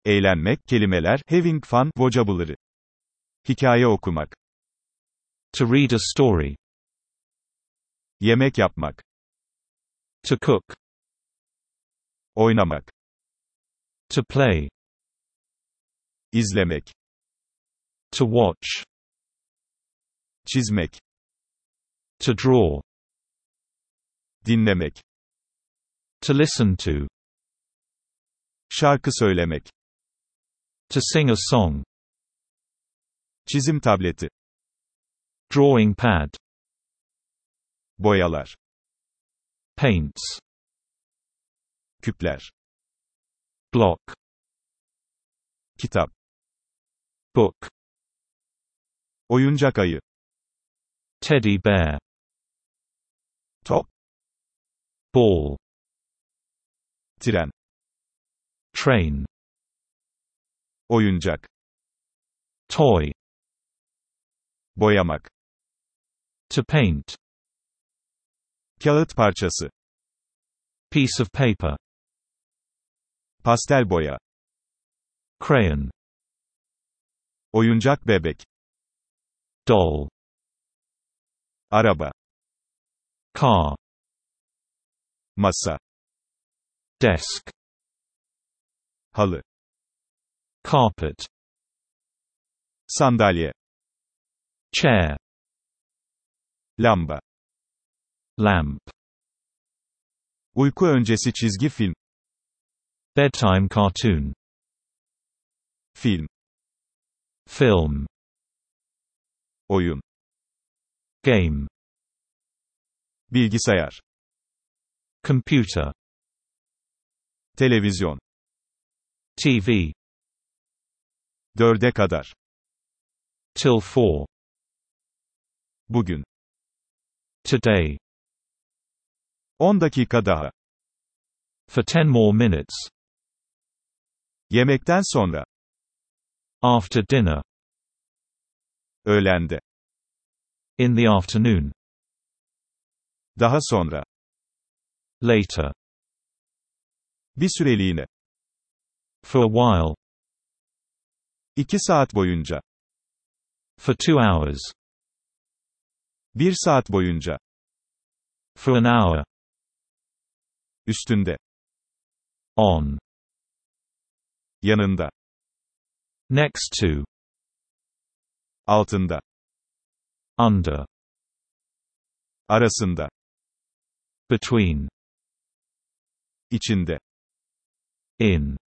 Eğlenmek, kelimeler, having fun, vocabulary. Hikaye okumak. To read a story. Yemek yapmak. To cook. Oynamak. To play. İzlemek. To watch. Çizmek. To draw. Dinlemek. To listen to. Şarkı söylemek. To sing a song. Çizim tableti. Drawing pad. Boyalar. Paints. Küpler. Block. Kitap. Book. Oyuncak ayı. Teddy bear. Top. Ball. Tren. Train. Oyuncak. Toy. Boyamak. To paint. Kağıt parçası. Piece of paper. Pastel boya. Crayon. Oyuncak bebek. Doll. Araba. Car. Masa. Desk. Halı. Carpet. Sandalye. Chair. Lamba. Lamp. Uyku öncesi çizgi film. Bedtime cartoon. Film. Film. Oyun. Game. Bilgisayar. Computer. Televizyon. TV. 4'e kadar. Till 4. Bugün. Today. 10 dakika daha. For 10 more minutes. Yemekten sonra. After dinner. Öğlende. In the afternoon. Daha sonra. Later. Bir süreliğine. For a while. 2 saat boyunca. For 2 hours. 1 saat boyunca. For an hour. Üstünde. On. Yanında. Next to. Altında. Under. Arasında. Between. İçinde. In.